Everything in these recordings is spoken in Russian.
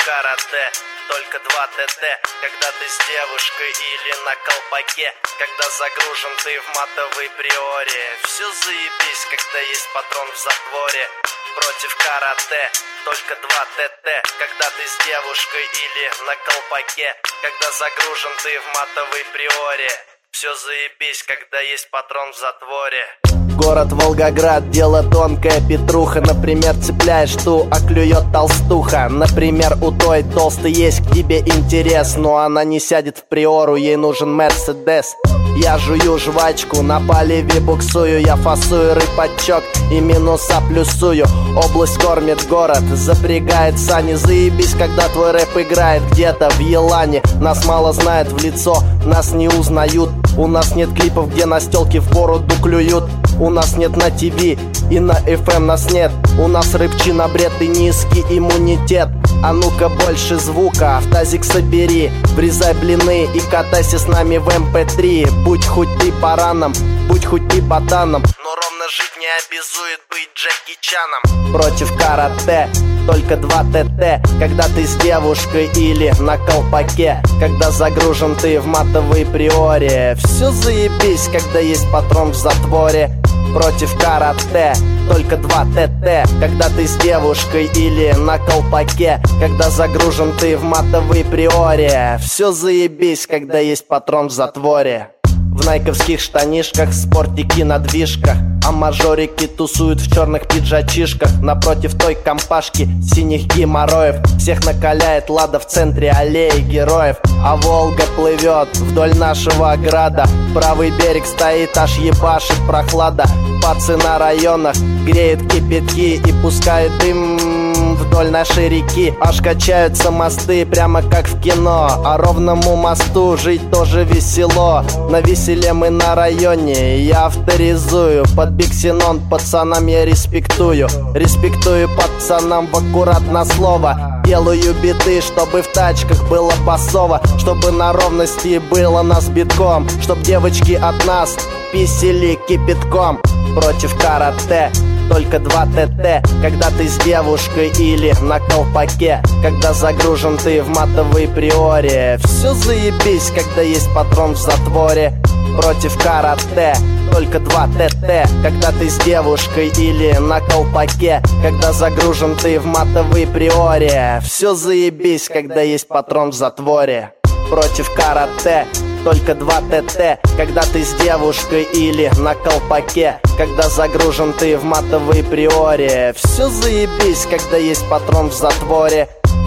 карате, только 2 ТТ. Когда ты с девушкой или на колпаке, когда загружен ты в матовой приоре. Все заебись, когда есть патрон в затворе. Против карате, только 2 ТТ. Когда ты с девушкой или на колпаке, когда загружен ты в матовой приоре. Все заебись, когда есть патрон в затворе. Город Волгоград, дело тонкое, Петруха. Например, цепляешь ту, а клюет толстуха. Например, у той толстой есть к тебе интерес, но она не сядет в приору, ей нужен Мерседес. Я жую жвачку, на поливе буксую, я фасую рыбачок и минуса плюсую. Область кормит город, запрягает сани. Заебись, когда твой рэп играет где-то в Елане. Нас мало знают в лицо, нас не узнают. У нас нет клипов, где настелки в бороду клюют. У нас нет на ТВ и на FM нас нет. У нас рыбчина, бред и низкий иммунитет. А ну-ка больше звука, в тазик собери. Врезай блины и катайся с нами в MP3. Будь хоть ты бараном, будь хоть ты ботаном, но ровно жить не обязует быть Джеки Чаном. Против карате, только 2 ТТ. Когда ты с девушкой или на колпаке, когда загружен ты в матовой приоре. Все заебись, когда есть патрон в затворе. Против карате, только 2 ТТ. Когда ты с девушкой или на колпаке, когда загружен ты в матовой приоре. Все заебись, когда есть патрон в затворе. В найковских штанишках, спортики на движках, а мажорики тусуют в черных пиджачишках. Напротив той компашки синих геморроев. Всех накаляет Лада в центре аллеи героев. А Волга плывет вдоль нашего града. Правый берег стоит, аж ебашит прохлада. Пацы на районах греют кипятки и пускают дым вдоль нашей реки. Аж качаются мосты, прямо как в кино. А ровному мосту жить тоже весело. На веселе мы на районе, я авторизую. Под Биксенон пацанам я респектую. Респектую пацанам в аккуратно слово. Делаю биты, чтобы в тачках было басово, чтобы на ровности было нас битком, чтоб девочки от нас писали кипятком. Против карате, только 2 ТТ. Когда ты с девушкой или на колпаке, когда загружен ты в матовой приоре. Все заебись, когда есть патрон в затворе. Против карате, только 2 ТТ. Когда ты с девушкой или на колпаке, когда загружен ты в матовой приоре. Все заебись, когда есть патрон в затворе. Против карате, только 2 ТТ. Когда ты с девушкой или на колпаке, когда загружен ты в матовой приоре. Все заебись, когда есть патрон в затворе.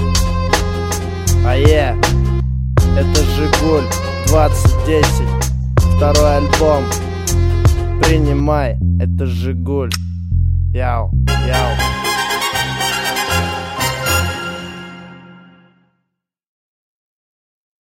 Это Жигуль 2010, второй альбом. Принимай, это Жигуль. Яу, яу.